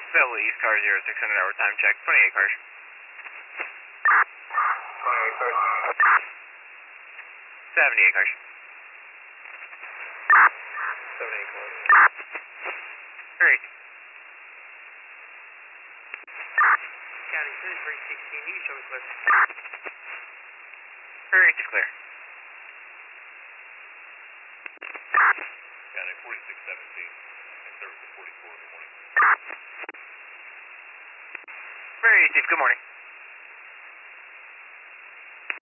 Belleville East car 0600 hour time check, 28 cars. 28 cars. 78 cars. 78 cars. Great. County 3316, you can show me clear. Great to clear. County 4617 and service at 44 in the morning. Very safe, good morning.